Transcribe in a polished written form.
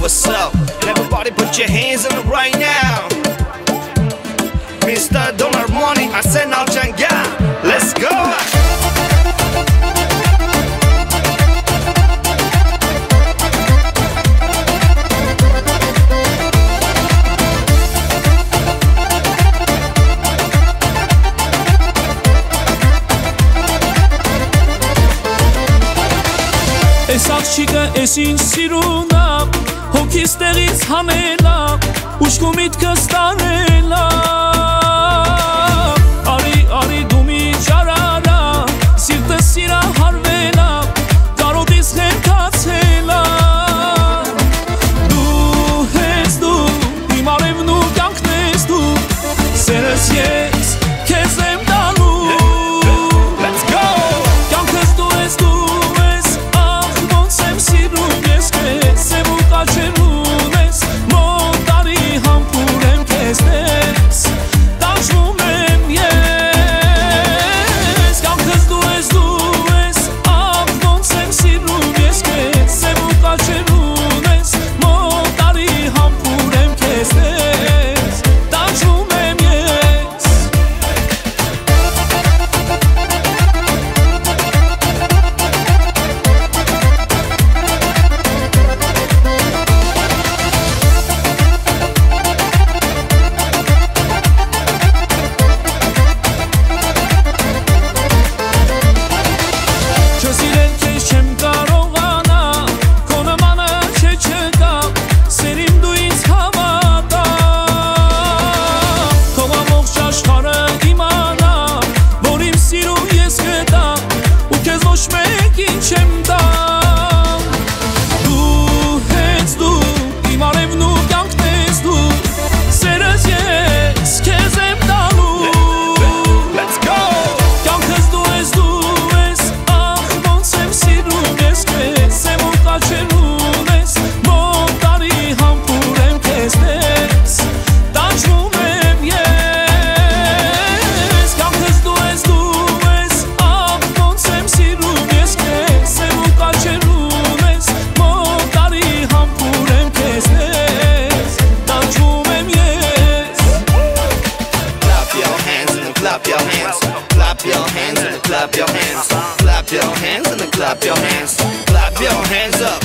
what's up. Everybody put your hands on it right now. Mr. Don Armoni, Arsenal Changa. Let's go. Այս աղջիկը էս ինչ սիրունա, հոգիս տեղից հանելա, ուշք ու միտքս տարելա. Արի, արի դու մի ճարարա, սիրտս սիրահարվելա, կարոտից խենթացելա. Դու ես դու, իմ արևն ու կյանքն ես դու, սերս ես քեզ եմ տալու. Clap your hands and clap your hands, clap your hands and clap your hands, clap your hands up.